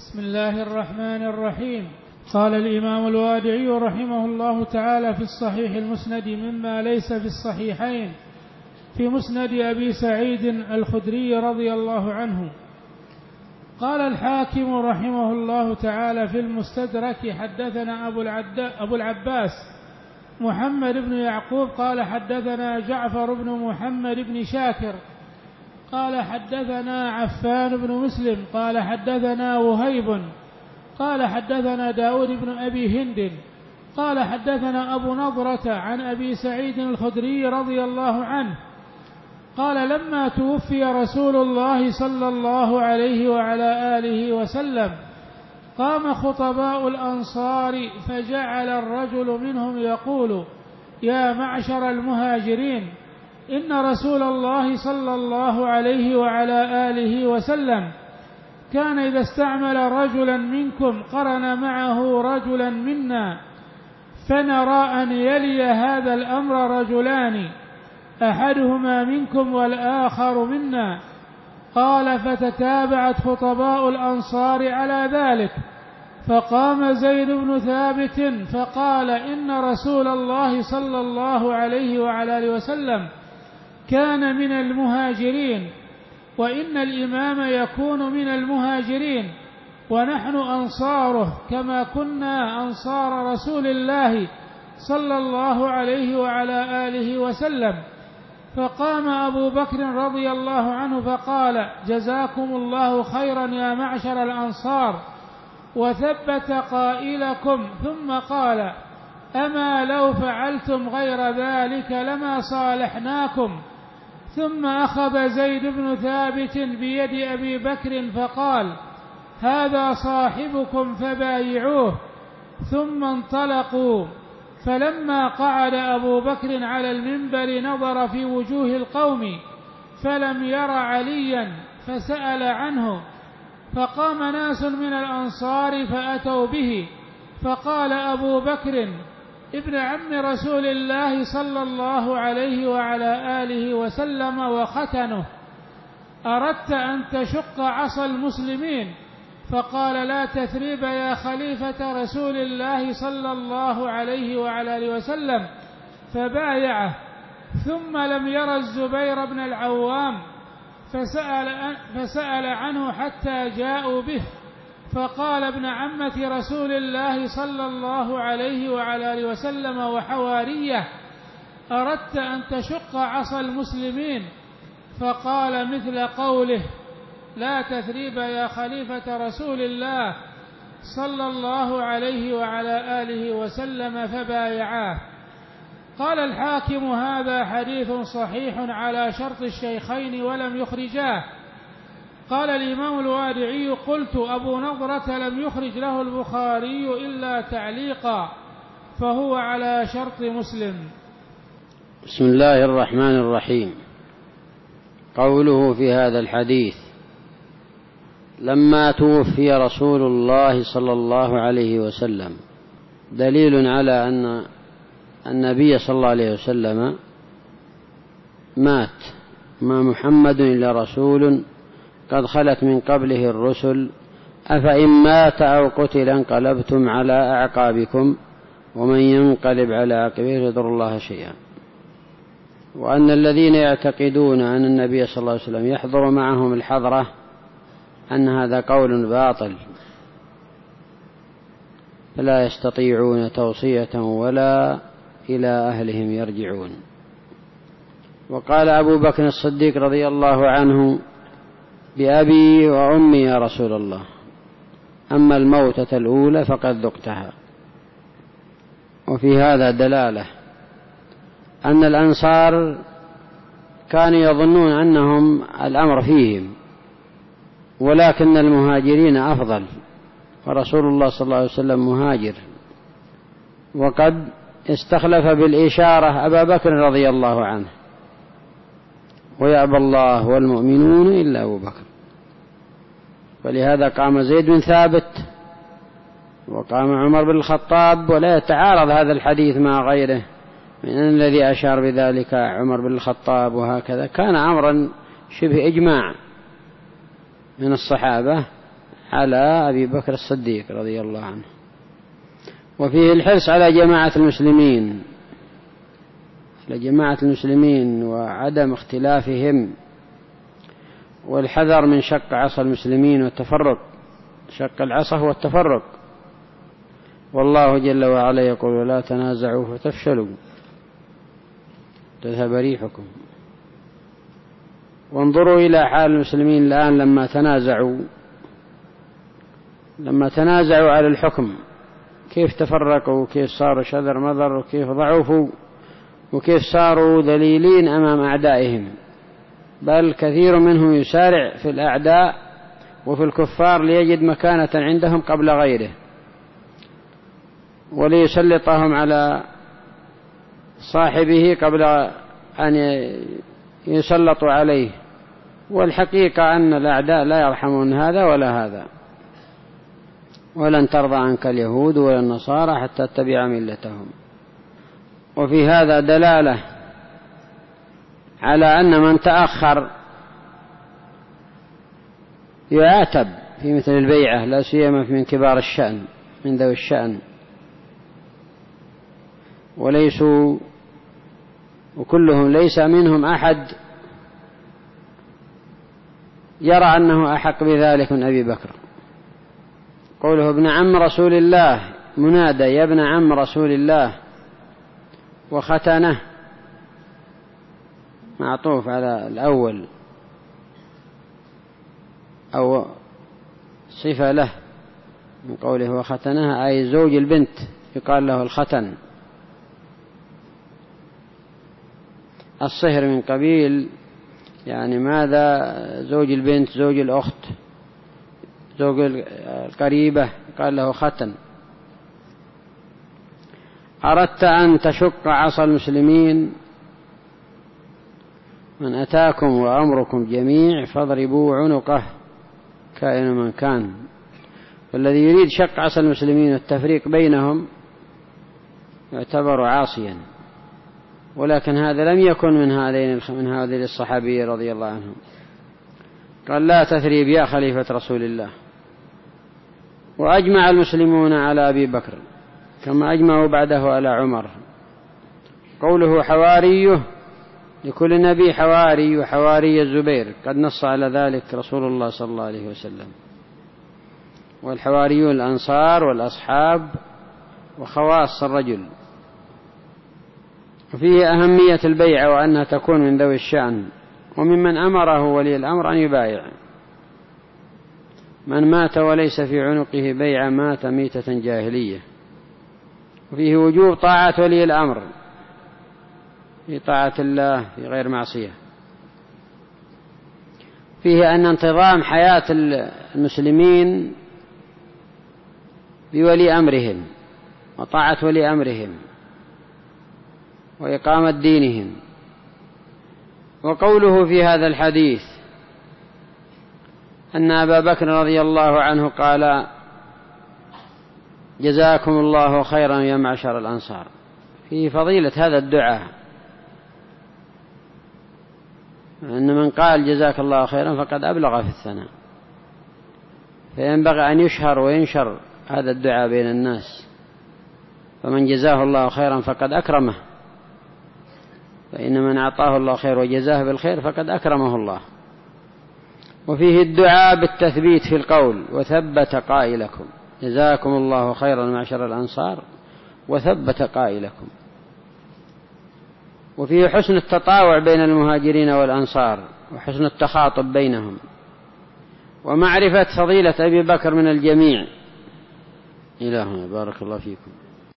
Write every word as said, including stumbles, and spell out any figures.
بسم الله الرحمن الرحيم. قال الإمام الوادعي رحمه الله تعالى في الصحيح المسند مما ليس في الصحيحين في مسند أبي سعيد الخدري رضي الله عنه. قال الحاكم رحمه الله تعالى في المستدرك حدثنا أبو العباس محمد بن يعقوب قال حدثنا جعفر بن محمد بن شاكر قال حدثنا عفان بن مسلم قال حدثنا وهيب قال حدثنا داود بن أبي هند قال حدثنا أبو نضرة عن أبي سعيد الخدري رضي الله عنه قال لما توفي رسول الله صلى الله عليه وعلى آله وسلم قام خطباء الأنصار فجعل الرجل منهم يقول يا معشر المهاجرين إن رسول الله صلى الله عليه وعلى آله وسلم كان إذا استعمل رجلا منكم قرن معه رجلا منا فنرى أن يلي هذا الأمر رجلان أحدهما منكم والآخر منا. قال فتتابعت خطباء الأنصار على ذلك فقام زيد بن ثابت فقال إن رسول الله صلى الله عليه وعلى آله وسلم كان من المهاجرين وإن الإمام يكون من المهاجرين ونحن أنصاره كما كنا أنصار رسول الله صلى الله عليه وعلى آله وسلم. فقام أبو بكر رضي الله عنه فقال جزاكم الله خيرا يا معشر الأنصار وثبت قائلكم ثم قال أما لو فعلتم غير ذلك لما صالحناكم. ثم أخذ زيد بن ثابت بيد أبي بكر فقال هذا صاحبكم فبايعوه. ثم انطلقوا فلما قعد أبو بكر على المنبر نظر في وجوه القوم فلم ير عليا فسأل عنه فقام ناس من الأنصار فأتوا به فقال أبو بكر ابن عم رسول الله صلى الله عليه وعلى آله وسلم وختنه أردت أن تشق عصا المسلمين؟ فقال لا تثريب يا خليفة رسول الله صلى الله عليه وعلى آله وسلم فبايعه. ثم لم ير الزبير بن العوام فسأل, فسأل عنه حتى جاءوا به فقال ابن عمة رسول الله صلى الله عليه وعلى آله وسلم وحواريه أردت أن تشق عصا المسلمين؟ فقال مثل قوله لا تثريب يا خليفة رسول الله صلى الله عليه وعلى آله وسلم فبايعاه. قال الحاكم هذا حديث صحيح على شرط الشيخين ولم يخرجاه. قال الإمام الوادعي قلت أبو نضرة لم يخرج له البخاري إلا تعليقا فهو على شرط مسلم. بسم الله الرحمن الرحيم. قوله في هذا الحديث لما توفي رسول الله صلى الله عليه وسلم دليل على أن النبي صلى الله عليه وسلم مات ما محمد إلا رسول قد خلت من قبله الرسل أفإن مات أو قتل انقلبتم على أعقابكم ومن ينقلب على عقبيه يضر الله شيئا. وأن الذين يعتقدون أن النبي صلى الله عليه وسلم يحضر معهم الحضرة أن هذا قول باطل فلا يستطيعون توصية ولا إلى أهلهم يرجعون. وقال أبو بكر الصديق رضي الله عنه بأبي وأمي يا رسول الله أما الموتة الأولى فقد ذقتها. وفي هذا دلالة أن الأنصار كانوا يظنون أنهم الأمر فيهم ولكن المهاجرين أفضل ورسول الله صلى الله عليه وسلم مهاجر. وقد استخلف بالإشارة أبا بكر رضي الله عنه ويأبى الله والمؤمنون إلا أبو بكر. فلهذا قام زيد بن ثابت وقام عمر بن الخطاب ولا يتعارض هذا الحديث مع غيره من الذي أشار بذلك عمر بن الخطاب. وهكذا كان أمرا شبه إجماع من الصحابة على أبي بكر الصديق رضي الله عنه. وفيه الحرص على جماعة المسلمين على جماعة المسلمين وعدم اختلافهم، والحذر من شق عصا المسلمين والتفرق. شق العصا هو التفرق، والله جل وعلا يقول: ولا تنازعوا فتفشلوا تذهب ريحكم. وانظروا إلى حال المسلمين الآن لما تنازعوا لما تنازعوا على الحكم، كيف تفرقوا، وكيف صاروا شذر مذر، وكيف ضعفوا، وكيف صاروا ذليلين أمام أعدائهم. بل كثير منهم يسارع في الأعداء وفي الكفار ليجد مكانة عندهم قبل غيره، وليسلطهم على صاحبه قبل أن يسلطوا عليه. والحقيقة أن الأعداء لا يرحمون هذا ولا هذا. ولن ترضى عنك اليهود ولا النصارى حتى تتبع ملتهم. وفي هذا دلالة على أن من تأخر يعاتب في مثل البيعة، لا سيما من كبار الشأن، من ذوي الشأن، وليسوا وكلهم ليس منهم أحد يرى أنه أحق بذلك من أبي بكر. قوله ابن عم رسول الله، منادى يا ابن عم رسول الله، وختنه معطوف على الأول أو صفة له من قوله وختنها، أي زوج البنت يقال له الختن. الصهر من قبيل يعني ماذا زوج البنت، زوج الأخت، زوج القريبة يقال له ختن. أردت أن تشق عصا المسلمين، من أتاكم وأمركم جميع فاضربوا عنقه كائن من كان. والذي يريد شق عصا المسلمين والتفريق بينهم يعتبر عاصيا، ولكن هذا لم يكن من هذين من هذين الصحابي رضي الله عنهم. قال لا تثريب يا خليفة رسول الله. وأجمع المسلمون على أبي بكر كما أجمعوا بعده على عمر. قوله حواريه، لكل نبي حواري، وحواري الزبير قد نص على ذلك رسول الله صلى الله عليه وسلم. والحواريون الأنصار والأصحاب وخواص الرجل. وفيه أهمية البيعة وأنها تكون من ذوي الشأن، وممن أمره ولي الأمر أن يبايع. من مات وليس في عنقه بيعة مات ميتة جاهلية. وفيه وجوب طاعة ولي الأمر في طاعة الله في غير معصية. فيه أن انتظام حياة المسلمين بولي أمرهم وطاعة ولي أمرهم وإقامة دينهم. وقوله في هذا الحديث أن أبا بكر رضي الله عنه قال جزاكم الله خيرا يا معشر الأنصار، فيه فضيلة هذا الدعاء، أن من قال جزاك الله خيرا فقد أبلغ في الثناء، فينبغي أن يشهر وينشر هذا الدعاء بين الناس. فمن جزاه الله خيرا فقد أكرمه، فإن من أعطاه الله خير وجزاه بالخير فقد أكرمه الله. وفيه الدعاء بالتثبيت في القول، وثبت قائلكم، جزاكم الله خيرا معشر الأنصار وثبت قائلكم. وفيه حسن التطاوع بين المهاجرين والأنصار وحسن التخاطب بينهم، ومعرفة فضيلة أبي بكر من الجميع. إلى هنا بارك الله فيكم.